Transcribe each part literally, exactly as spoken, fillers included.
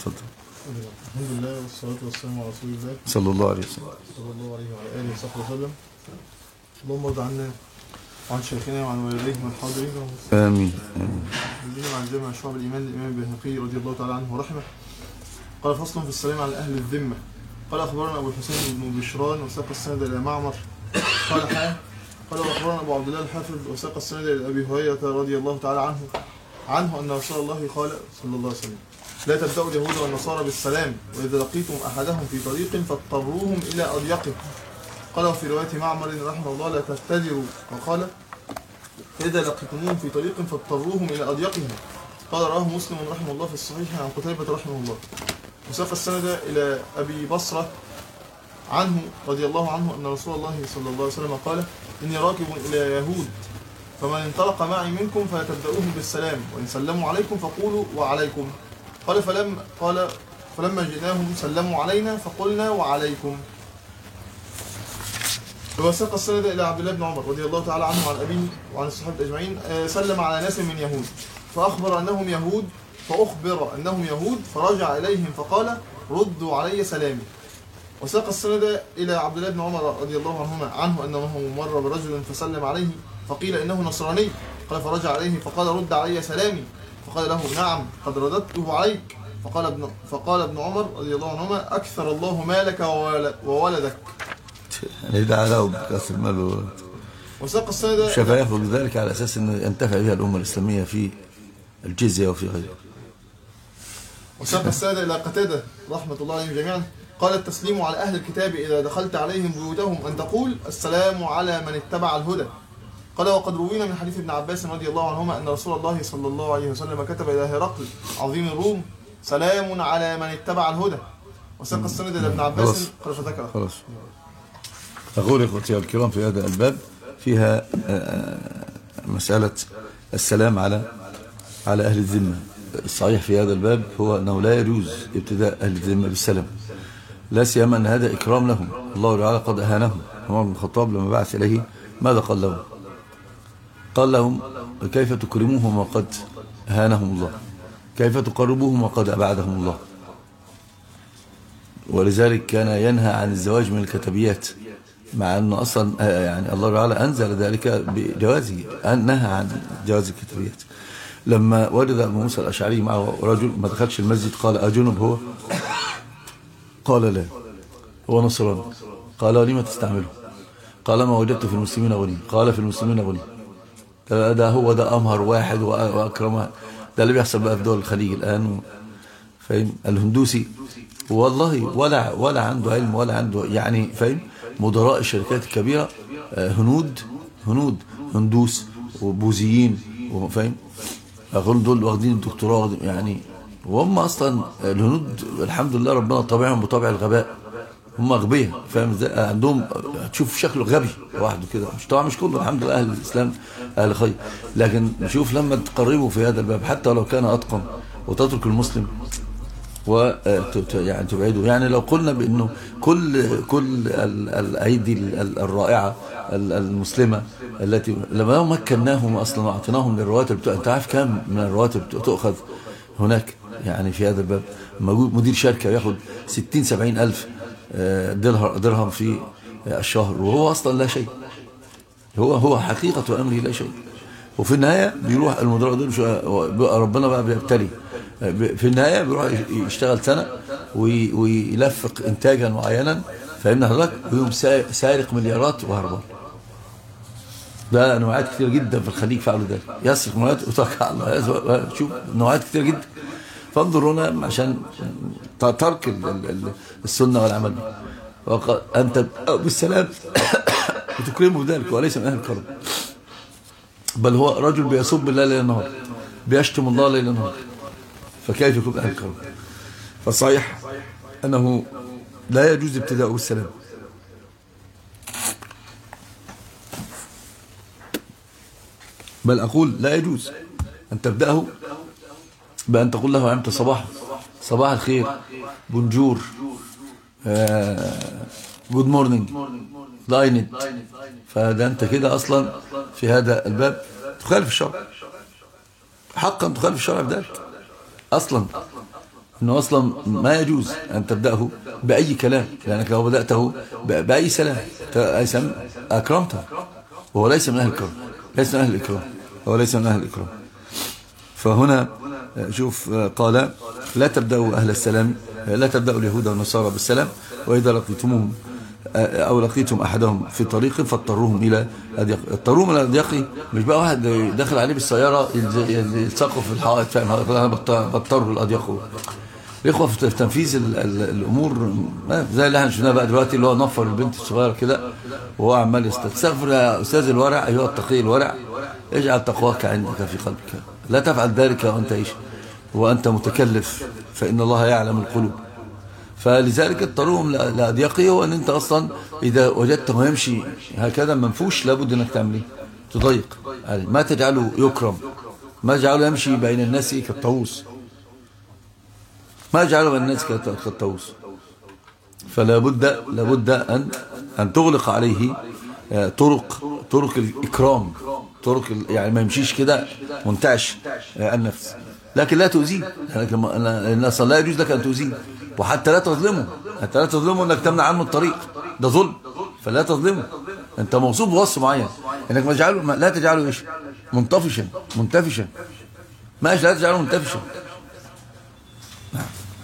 اتفضل. الحمد لله والصلاة والسلام على رسول الله صلى الله عليه وسلم صلى الله عليه وعلى آله وصحبه وسلم. اللهم ارض عنا وعن شيخنا وعن والديه والحاضرين آمين آمين. والذين عن جميع شعب الإيمان الإمام البيهقي رضي الله تعالى عنه ورحمه. قال فصل في السلام على أهل الذمة. قال أخبرنا أبو الحسين بن بشران وساق السند إلى معمر قال حا قال أخبرنا أبو عبد الله الحافظ وساق السند إلى أبي هريرة رضي الله تعالى عنه عنه أن رسول الله قال صلى الله عليه وسلم: لا تبدأوا اليهود والنصارى بالسلام، وإذا لقيتم أحدهم في طريق فاضطروهم إلى أضيقه. قال وفي رواية معمر رحمه الله: لا تبتدروا، وقال: إذا لقيتموهم في طريق فاضطروهم إلى أضيقه. قال رواه مسلم رحمه الله في الصحيح عن قتيبة رحمه الله. وساق السند إلى أبي بصرة عنه رضي الله عنه أن رسول الله صلى الله عليه وسلم قال: إني راكب إلى يهود، فمن انطلق معي منكم فلا تبدأوهم بالسلام، وإن سلموا عليكم فقولوا وعليكم. قال فلم قال فلما جئناهم سلموا علينا فقلنا وعليكم. وساق السند إلى عبد الله بن عمر رضي الله تعالى عنه وعن أبيه وعن الصحابة أجمعين سلم على ناس من يهود فأخبر أنهم يهود فأخبر أنهم يهود فرجع إليهم فقال: ردوا علي سلامي. وساق السند إلى عبد الله بن عمر رضي الله عنهما عنه أنه مر برجل فسلم عليه فقيل إنه نصراني، قال فرجع عليه فقال: رد علي سلامي. فقال له: نعم قد رددته عليك. فقال ابن فقال ابن عمر رضي الله عنهما: أكثر الله مالك وولدك. يعني دعا له بكثر المال والولد. وساق السند شاف ياخذ ذلك على أساس أن ينتفع بها الأمة الإسلامية في الجزية وفي غيرها. وساق السند إلى قتادة رحمة الله عليهم جميعا قال: التسليم على أهل الكتاب إذا دخلت عليهم بيوتهم أن تقول: السلام على من اتبع الهدى. قال وقد روينا من حديث ابن عباس رضي الله عنهما أن رسول الله صلى الله عليه وسلم كتب إلى هرقل عظيم الروم: سلام على من اتبع الهدى. وساق السند إلى ابن عباس قال فذكر. خلاص. أقول إخوتي الكرام في هذا الباب فيها مسألة السلام على على أهل الذمة. الصحيح في هذا الباب هو أنه لا يجوز ابتداء أهل الذمة بالسلام، لا سيما أن هذا إكرام لهم. الله تعالى قد أهانهم. عمر بن الخطاب لما بعث إليه ماذا قال لهم؟ قال لهم: كيف تكرموهم وقد أهانهم الله؟ كيف تقربوهم وقد أبعدهم الله؟ ولذلك كان ينهى عن الزواج من الكتبيات، مع أنه أصلا يعني الله تعالى أنزل ذلك بجوازه، نهى عن جواز الكتبيات. لما وجد أبو موسى الأشعري معه رجل ما دخلش المسجد قال: أجنب هو؟ قال: لا، هو نصراني. قال: لما تستعمله؟ قال: ما وجدت في المسلمين غني. قال: في المسلمين غني. ده هو ده أمهر واحد وأكرم واحد. ده اللي بيحصل بقى في دول الخليج الآن. فاهم؟ الهندوسي والله ولا ولا عنده علم ولا عنده يعني فاهم. مدراء الشركات الكبيرة هنود هنود هندوس وبوذيين وفاهم. أقول دول واخدين الدكتوراه يعني، وهم أصلا الهنود الحمد لله ربنا طبعهم بطبع الغباء. هم أغبياء فاهم ازاي؟ عندهم تشوف شكله غبي لوحده كده، مش طبعا مش كله الحمد لله أهل الإسلام أهل خير، لكن نشوف لما تقربوا في هذا الباب حتى لو كان أتقن وتترك المسلم و يعني تبعده. يعني لو قلنا بأنه كل كل الأيدي الرائعة المسلمة التي لما مكناهم أصلا وأعطيناهم للرواتب، أنت عارف كم من الرواتب تؤخذ هناك يعني في هذا الباب؟ مدير شركة ياخد ستين سبعين ألف درهم في الشهر وهو أصلا لا شيء. هو هو حقيقة أمره لا شيء، وفي النهاية بيروح المدراء دول ربنا بقى بيبتلي. في النهاية بيروح يشتغل سنة ويلفق إنتاجا معينا فإن حضرتك ويوم سارق مليارات وهربان. ده نوعات كتير جدا في الخليج فعلوا ذلك، يسرق مليارات وتوكل على الله. شوف نوعات كتير جدا. فانظرونا عشان ترك السنة والعمل. أنت بالسلام وتكرمه بذلك وليس من أهل الكرم، بل هو رجل بيسب الله ليل نهار، بيشتم الله ليل نهار، فكيف يكون أهل الكرم؟ فالصحيح أنه لا يجوز ابتداءه بالسلام. بل أقول لا يجوز أن تبدأه بأن تقول له: أنت صباح صباح الخير، بونجور، جود مورنينج، لاينت. فده أنت كده أصلا في هذا الباب تخالف الشرع، حقا تخالف الشرع بذلك أصلا. انه اصلا ما يجوز ان تبداه باي كلام، لانك لو بداته باي سلام اكرمته، وهو ليس من اهل الكرم، ليس من اهل الاكرام، هو ليس من اهل الاكرام. فهنا شوف قال لا تبداوا اهل السلام، لا تبداوا اليهود والنصارى بالسلام، واذا لقيتموهم او لقيتم احدهم في طريق فاضطروهم الى اضيق. اضطروهم الى اضيق مش بقى واحد داخل عليه بالسياره يلصقوا في الحائط، فاهم؟ انا بضطر الاضيق. الاخوه في تنفيذ الامور زي اللي احنا شفناه بقى دلوقتي، اللي هو نفر البنت الصغيره كده وهو عمال يستغفر يا استاذ الورع ايها التقي الورع اجعل تقواك عندك في قلبك، لا تفعل ذلك وانت ايش وانت متكلف، فان الله يعلم القلوب. فلذلك اضطروهم لاضيقه، وان انت اصلا اذا وجدته يمشي هكذا منفوش لابد انك تعمل ايه؟ تضيق عليه، ما تجعله يكرم، ما تجعله يمشي بين الناس كالطاووس، ما جعله بين الناس كالطاووس. فلا بد لابد ان ان تغلق عليه طرق طرق الاكرام، طرق يعني ما يمشيش كده منتعش النفس، لكن لا تؤذيه، لان اصلا لا يجوز لك ان تؤذيه، وحتى لا تظلمه، حتى لا تظلمه انك تمنع عنه الطريق، ده ظلم، فلا تظلمه. انت موصوف بوصف معين انك ما تجعله، لا تجعله ايش؟ منطفشا منتفشا، ماشي، لا تجعله منتفشا. نعم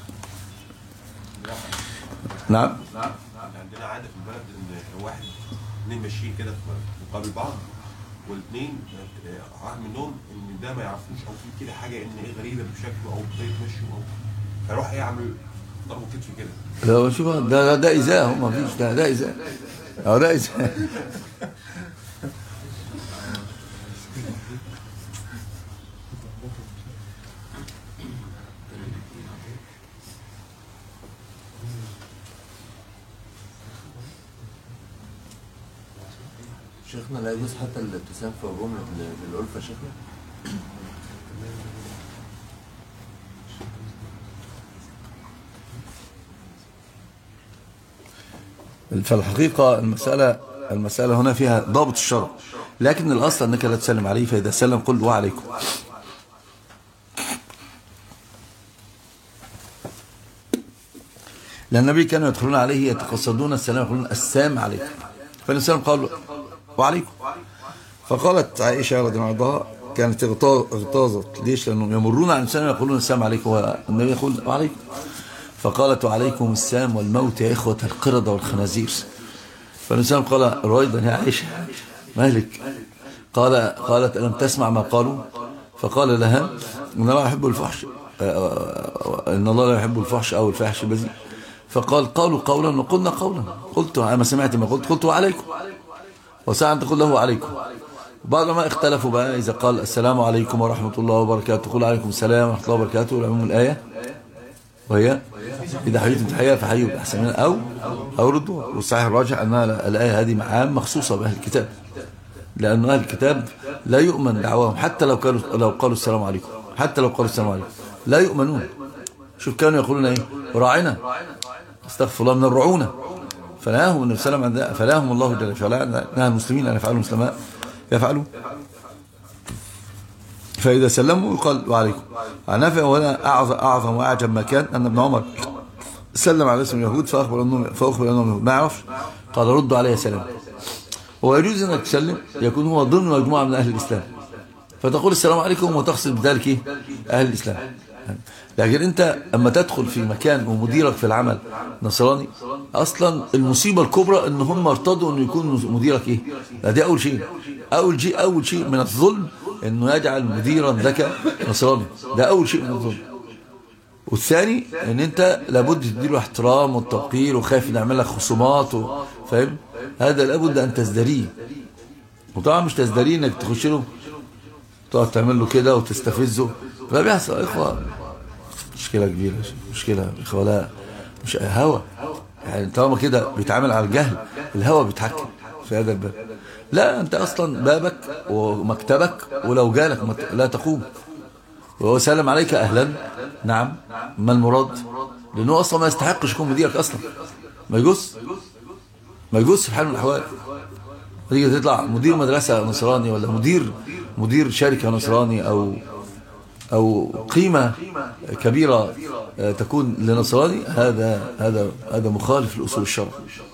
نعم. عندنا عاده في البلد ان واحد اثنين ماشيين كده مقابل بعض، والاثنين واحد منهم ان ده ما يعرفوش او في كده حاجه ان ايه غريبه بشكله او بطريقه مشيه، او فيروح يعمل ضربه كتف كده. لا شوف ده ده ايذاء، هو ما فيش، ده ده ايذاء، اه ده ايذاء. شيخنا لا يجوز حتى الابتسام في جملة للألفة شيخنا؟ فالحقيقة المسألة المسألة هنا فيها ضابط الشرع، لكن الأصل أنك لا تسلم عليه، فإذا سلم قل وعليكم. لأن النبي كانوا يدخلون عليه يتقصدون السلام، يقولون السلام عليكم، فالنبي صلى الله عليه وسلم قال وعليكم. فقالت عائشة رضي الله عنها كانت اغتاظت، ليش؟ لأنهم يمرون عن السلام يقولون السلام عليكم، والنبي يقول وعليكم. فقالت وعليكم السلام والموت يا إخوة القردة والخنازير. فالنبي قال رويدا يا عائشة مالك؟ قال قالت ألم تسمع ما قالوا؟ فقال لها إن الله يحب الفحش، إن الله لا يحب الفحش أو الفحش البذيء. فقال قالوا قولا وقلنا قولا، قلت أنا سمعت ما قلت، قلت وعليكم، وساعة تقول له عليكم. بعد ما اختلفوا بقى إذا قال السلام عليكم ورحمة الله وبركاته تقول عليكم السلام ورحمة الله وبركاته والعموم الآية، وهي إذا حييتم تحية فحيوا بأحسن منها أو أو ردوا. والصحيح الراجح أن الآية هذه عام مخصوصة بأهل الكتاب، لأن أهل الكتاب لا يؤمن دعواهم حتى لو قالوا لو قالوا السلام عليكم، حتى لو قالوا السلام عليكم لا يؤمنون. شوف كانوا يقولون إيه؟ راعنا، استغفر الله، من الرعونة. فنهاهم النبي صلى الله عليه وسلم، فنهاهم الله جل وعلا، نهى المسلمين أن يفعلوا المسلماء يفعلوا. فإذا سلموا يقال وعليكم. عن نافع ولا أعظم أعظم وأعجب ما كان أن ابن عمر سلم على اسم اليهود فأخبر أنهم فأخبر أنهم ما يعرفش، قال ردوا عليه سلام. ويجوز أنك تسلم يكون هو ضمن مجموعة من أهل الإسلام، فتقول السلام عليكم وتقصد بذلك إيه؟ أهل الإسلام. لكن أنت أما تدخل في مكان ومديرك في العمل نصراني، أصلا المصيبة الكبرى أن هم ارتضوا أن يكون مديرك إيه؟ دي أول شيء، أول شيء أول شيء من الظلم أنه يجعل مديرا لك نصراني، ده أول شيء من الظلم. والثاني أن أنت لابد تديله احترام والتوقير، وخايف أن يعمل لك خصومات و... فاهم؟ هذا لابد أن تزدريه. وطبعا مش تزدريه أنك تخش له تقعد تعمل له كده وتستفزه، لا بيحصل إخوة، مشكلة كبيرة، مشكلة إخوة، لا مش هوى يعني، طالما كده بيتعامل على الجهل الهوى بيتحكم في هذا الباب. لا أنت أصلا بابك ومكتبك، ولو جالك لا تقوم، وهو سلم عليك أهلا نعم، ما المراد؟ لأنه أصلا ما يستحقش يكون مديرك أصلا، ما يجوز ما يجوز في حال من الأحوال. تيجي تطلع مدير مدرسة نصراني، ولا مدير مدير شركة نصراني، أو أو قيمة كبيرة تكون لنصراني، هذا هذا هذا مخالف لأصول الشرع.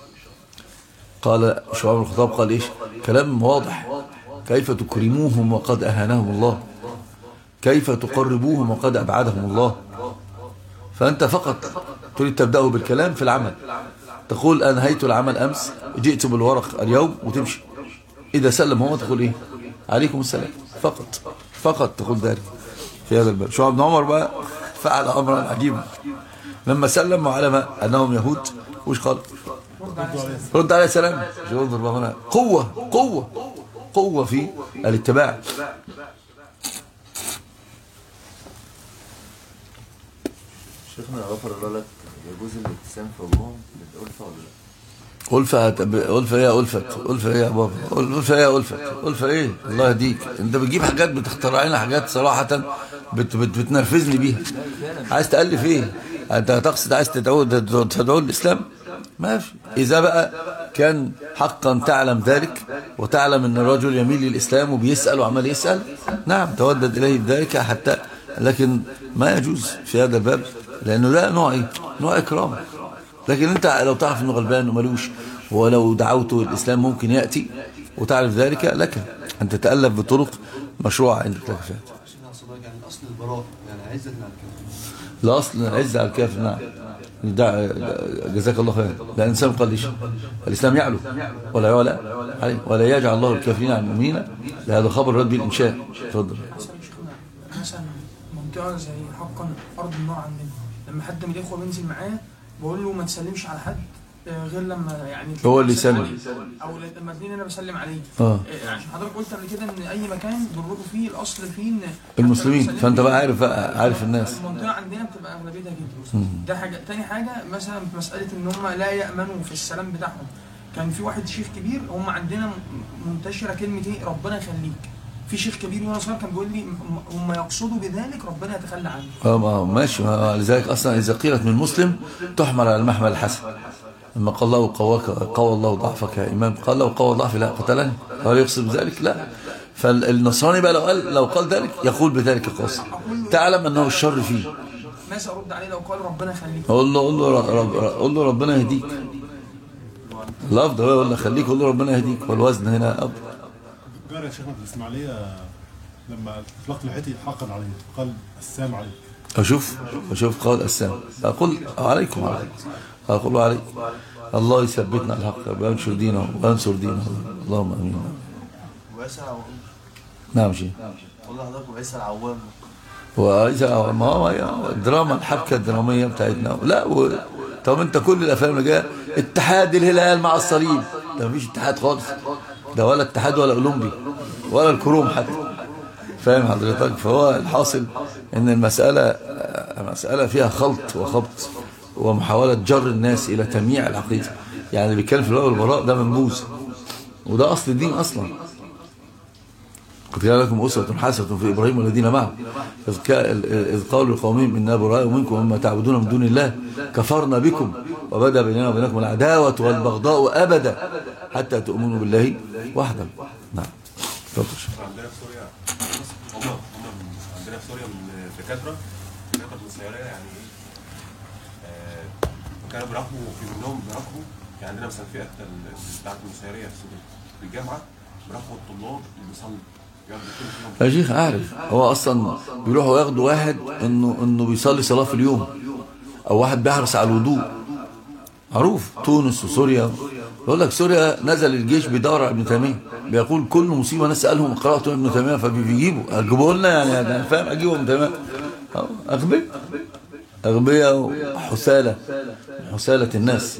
قال شعب بن الخطاب قال إيش؟ كلام واضح: كيف تكرموهم وقد أهانهم الله، كيف تقربوهم وقد أبعدهم الله. فأنت فقط تريد تبدأه بالكلام في العمل، تقول أنهيت العمل أمس، جئت بالورق اليوم، وتمشي. إذا سلم هو تقول إيه؟ عليكم السلام، فقط فقط تقول ذلك في هذا الباب. شعب بن عمر بقى فعل أمرا عجيبا لما سلم وعلم أنهم يهود، وش قال؟ رد عليه السلام. انظر هنا قوة قوة قوة في الاتباع. شيخنا غفر الله لك، يجوز الابتسام في وجوههم بالألفة ولا لا؟ ألفة ألفة إيه؟ ألفة ألفة إيه يا بابا؟ ألفة إيه؟ ألفة ألفة إيه؟ الله يهديك، أنت بتجيب حاجات بتخترع لنا حاجات صراحة بت بت بتنرفزني بيها. عايز تألف إيه؟ أنت تقصد عايز تدعو تدعو الإسلام؟ ما في. إذا بقى كان حقا تعلم ذلك وتعلم أن الرجل يميل للإسلام وبيسأل وعمال يسأل، نعم تودد إليه بذلك حتى، لكن ما يجوز في هذا الباب، لأنه ده نوع إيه؟ نوع إكرام. لكن أنت لو تعرف أنه غلبان وملوش، ولو دعوته الإسلام ممكن يأتي وتعرف ذلك، لك أن تتألف بطرق مشروعة عندك لك فيها. يعني الأصل البراء، يعني عزة على الكافر. الأصل العزة على الكافر، نعم. جزاك الله خير. لا الإنسان قال ليش الإسلام يعلو ولا يعلى عليه، ولا يجعل الله الكافرين على المؤمنين. هذا خبر رد بالإنشاء. تفضل. مثلا منطقة زي حقا أرض النار عندنا، لما حد من الإخوة بينزل معايا بقول له ما تسلمش على حد غير لما يعني هو اللي يسلم، او لما اثنين انا بسلم عليه. اه عشان حضرتك قلت قبل كده ان اي مكان بنروح فيه الاصل فيه ان المسلمين، فانت بقى عارف بقى عارف الناس. المنطقه عندنا بتبقى اغلبيتها كده. ده حاجه. تاني حاجه مثلا في مساله ان هم لا يامنوا في السلام بتاعهم. كان في واحد شيخ كبير، هم عندنا منتشره كلمه ايه؟ ربنا يخليك. في شيخ كبير وانا صغير كان بيقول لي هم يقصدوا بذلك ربنا يتخلى عنه. اه ماشي. لذلك اصلا اذا قيلت من مسلم تحمل على المحمل الحسن. لما قال الله قواك قوى الله ضعفك يا امام، قال له قوى ضعفي لا قتلني، هل يقصد بذلك؟ لا. فالنصراني بقى لو قال لو قال ذلك يقول بذلك قاصد، تعلم انه الشر فيه. ماذا ارد عليه لو قال ربنا يخليك؟ قول له قول له رب قول له ربنا يهديك. الافضل هو يقول له خليك، قول له ربنا يهديك، والوزن هنا افضل. جاري يا شيخنا في الاسماعيليه لما اطلقت لحيتي حقا عليه قال السلام عليك. اشوف اشوف قال السلام، اقول عليكم عليكم، اقول عليكم. الله يثبتنا على الحق وينشر دينه وينصر دينه، اللهم امين. وعيسى العوام. نعم شيء. والله حضرتك وعيسى العوام. وعيسى العوام، ما هو الدراما الحبكه الدراميه بتاعتنا. لا و... طب انت كل الافلام اللي جايه اتحاد الهلال مع الصليب، ده مفيش اتحاد خالص، ده ولا اتحاد ولا اولمبي ولا الكروم حتى. فاهم حضرتك؟ فهو الحاصل ان المساله مساله فيها خلط وخبط ومحاوله جر الناس الى تمييع العقيده. يعني اللي بيتكلم في الولاء والبراء ده منبوذ، وده اصل الدين اصلا. قد كان لكم اسوه حسنه في ابراهيم والذين معه اذ قالوا لقومهم انا براء منكم ومما تعبدون من دون الله كفرنا بكم وبدا بيننا وبينكم العداوه والبغضاء ابدا حتى تؤمنوا بالله وحده. نعم. عندنا في سوريا هم هم عندنا في سوريا من دكاتره دكاتره من السياريه، يعني ايه كانوا بيراقبوا في منهم بيراقبوا. يعني عندنا مثلا فئه بتاعت المسيريه في الجامعه بيراقبوا الطلاب اللي بيصلوا. يا شيخ اعرف، هو اصلا بيروحوا ياخدوا واحد انه انه بيصلي صلاه في اليوم، او واحد بيحرص على الوضوء. معروف تونس وسوريا. يقول لك سوريا نزل الجيش بيدور على ابن تيميه، بيقول كل مصيبه ناس سالهم قراتوا ابن تيميه فبيجيبوا اجيبوا لنا، يعني انا فاهم اجيبوا ابن تيميه. اغبياء اغبياء وحساله حساله الناس.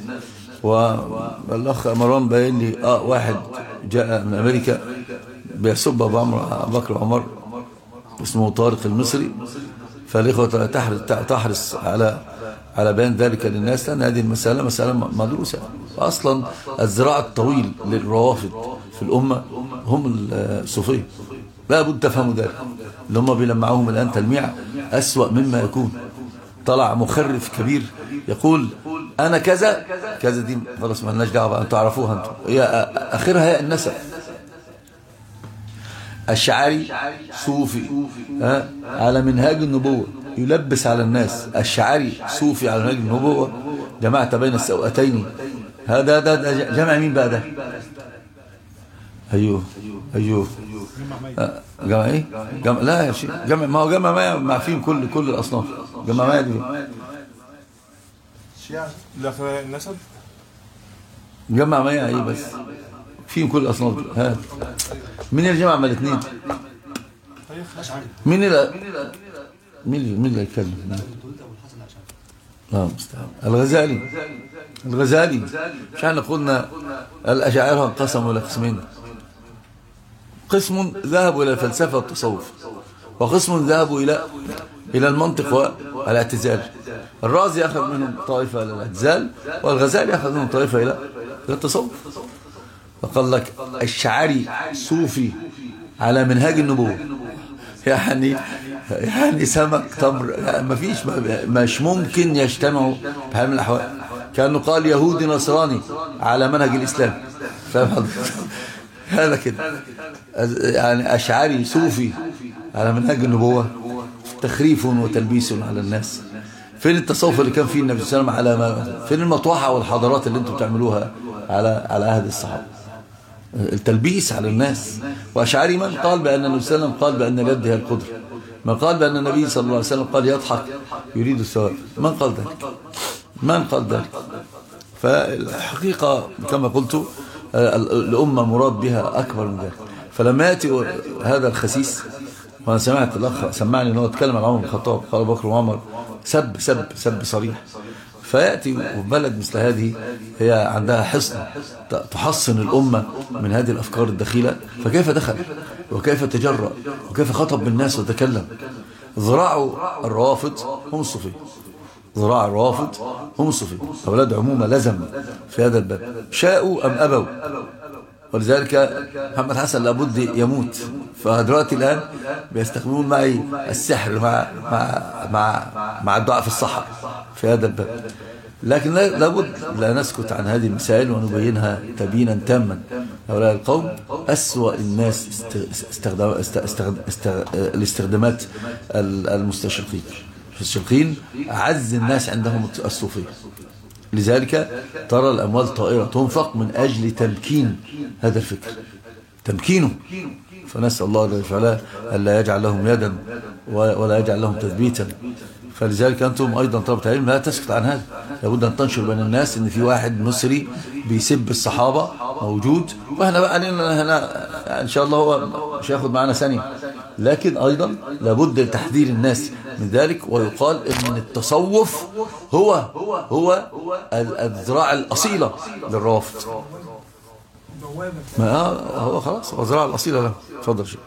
والاخ مروان باين لي اه واحد جاء من امريكا بيسب ابو عمرو بكر عمر اسمه طارق المصري، فالاخوه تحرص تحرص على على بيان ذلك للناس، لان هذه المساله مساله مدروسه. اصلا الذراع الطويل للروافض في الامه هم الصوفيه، لا بد تفهموا ذلك. اللي هم بيلمعوهم الان تلميع اسوأ مما يكون. طلع مخرف كبير يقول انا كذا كذا، دي خلاص ما لناش دعوه، انتوا تعرفوها انتوا، هي اخرها هي النسب. الشعري صوفي ها على منهاج النبوة يلبس على الناس. الشعري صوفي على منهاج النبوة، جمعت بين السوءتين. هذا ده, ده جمع مين بقى ده؟ ايوه ايوه آه، جمع ايه؟ جمع لا يا شيخ، جمع ما هو جمع ما مع فيهم كل كل الاصناف. جمع ما دي الشيعة لا في النسب. جمع ما ايه بس فيهم كل الاصناف. ها مين اللي جمع ما الاثنين؟ مين اللي مين اللي مين اللي يتكلم؟ اه مستعان. الغزالي الغزالي مش احنا قلنا الاشاعره انقسموا الى قسمين، قسم ذهبوا الى الفلسفه والتصوف، وقسم ذهبوا الى الى المنطق والاعتزال. الرازي اخذ منهم طائفه الى الاعتزال، والغزالي اخذ منهم طائفه الى الى التصوف. فقال لك الشعري صوفي على منهاج النبوه، يعني يعني سمك تمر، يعني ما فيش مش ممكن يجتمعوا بحال من الاحوال. كانه قال يهودي نصراني على منهج الاسلام، فاهم حضرتك؟ هذا كده يعني اشعري صوفي على منهج النبوه، تخريف وتلبيس على الناس. فين التصوف اللي كان فيه النبي صلى الله عليه وسلم؟ على ما فين المطوحه والحضارات اللي انتم بتعملوها على على عهد الصحابه؟ التلبيس على الناس. واشعري من قال بان النبي صلى الله عليه وسلم قال بان اليد هي القدره، من قال بان النبي صلى الله عليه وسلم قال يضحك يريد الثواب، من قال ذلك؟ من قال ذلك؟ فالحقيقه كما قلت الامه مراد بها اكبر من ذلك. فلما ياتي هذا الخسيس، وانا سمعت الاخ سمعني ان هو اتكلم عن عمر بن الخطاب، قال بكر وعمر سب سب سب صريح. فياتي بلد مثل هذه هي عندها حصن تحصن الامه من هذه الافكار الدخيله، فكيف دخل وكيف تجرأ وكيف خطب بالناس وتكلم؟ ذراع الروافض هم الصوفيه، ذراع الروافض هم الصوفيه. اولاد عمومه لزم في هذا الباب، شاءوا ام ابوا. ولذلك محمد حسن لابد يموت. فدلوقتي الان بيستخدمون معي السحر مع مع مع مع الدعاء في الصحراء في هذا الباب. لكن لابد لا نسكت عن هذه المسائل ونبينها تبيينا تاما. هؤلاء القوم أسوأ الناس استخدام استخدام الاستخدامات المستشرقين. المستشرقين أعز الناس عندهم الصوفية، لذلك ترى الأموال طائرة تنفق من أجل تمكين هذا الفكر، تمكينه. فنسأل الله تعالى ألا يجعل لهم يدا ولا يجعل لهم تثبيتا. فلذلك أنتم أيضا طلبة العلم لا تسكت عن هذا، لابد أن تنشر بين الناس إن في واحد مصري بيسب الصحابة موجود، وإحنا بقى هنا إن شاء الله هو مش هياخد معنا ثانية، لكن أيضا لابد لتحذير الناس من ذلك. ويقال إن التصوف هو هو الذراع الأصيلة للروافض. ما هو خلاص هو الذراع الأصيلة له. اتفضل شيء.